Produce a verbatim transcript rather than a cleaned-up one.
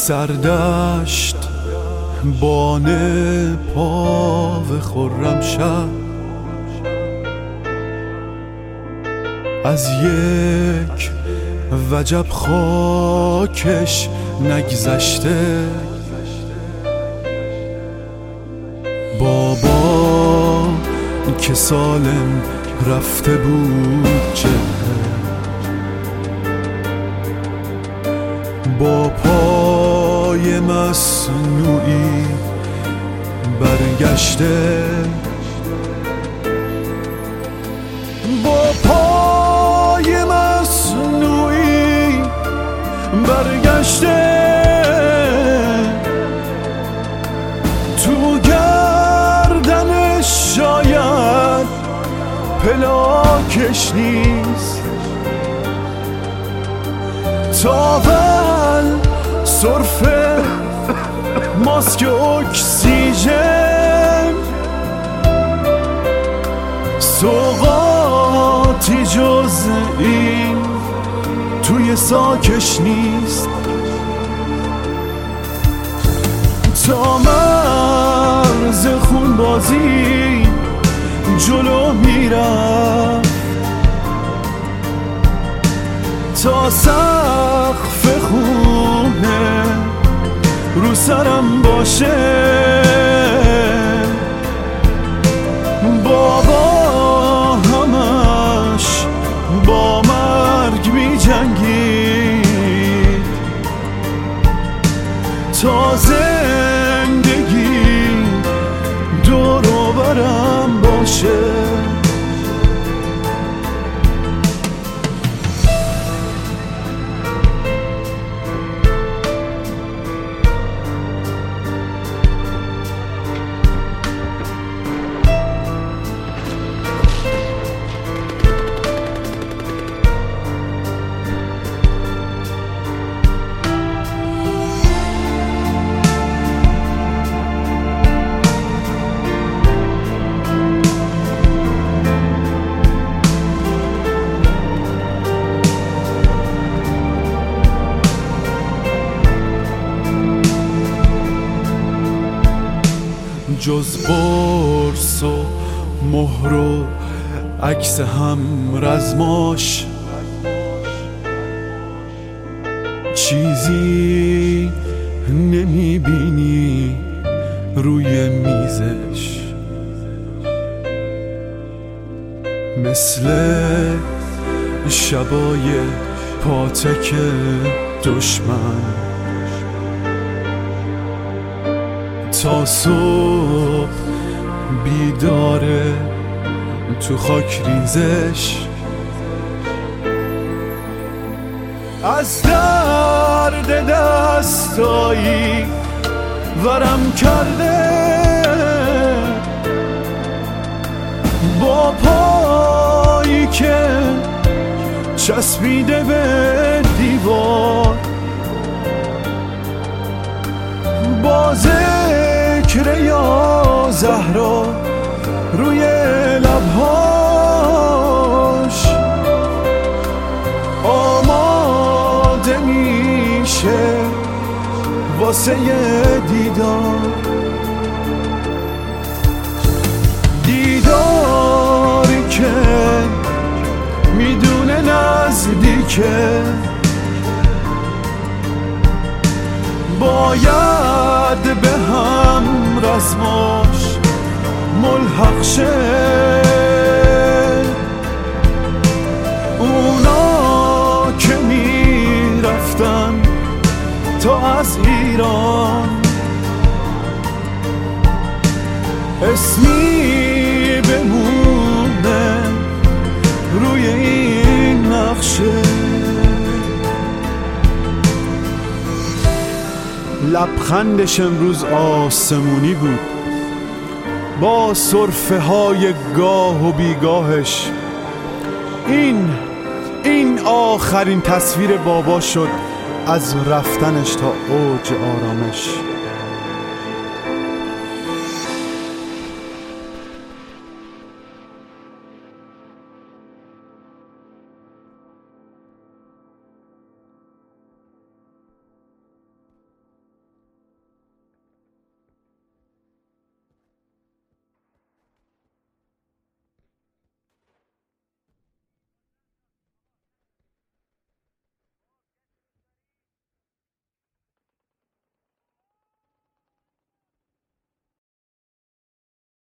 سردشت بانه پا و خرم شب، از یک وجب خاکش نگذشته. بابا که سالم رفته بود چهره، با پای مصنوعی برگشته. با پای مصنوعی برگشته، تو گردنش شاید پلاکش نیست، تاول سرفه ماسک اکسیژن، سوغاتی جز این توی ساکش نیست. تا مرز خون بازی جلو میرم، تا سقف خونه رو سرم باشه. بابا همش با مرگ می جنگی تا زندگی دور و برم باشه. جز قرص و مهر و عکس هم رزماش چیزی نمیبینی روی میزش، مثل شبای پاتک دشمن تا صبح بیداره تو خاک ریزش. از درد دستایی ورم کرده، با پایی که چسبیده به دیوار، با ذکر یا زهرا روی لبهاش آماده میشه واسه دیدار. دیداری که میدونه نزدیکه، باید به هم رزماش ملحق شه. اونا که میرفتن تا از ایران، اسمی بمونه روی این نقشه. لبخندش امروز آسمونی بود، با سرفه های گاه و بیگاهش. این این آخرین تصویر بابا شد از رفتنش تا اوج آرامش.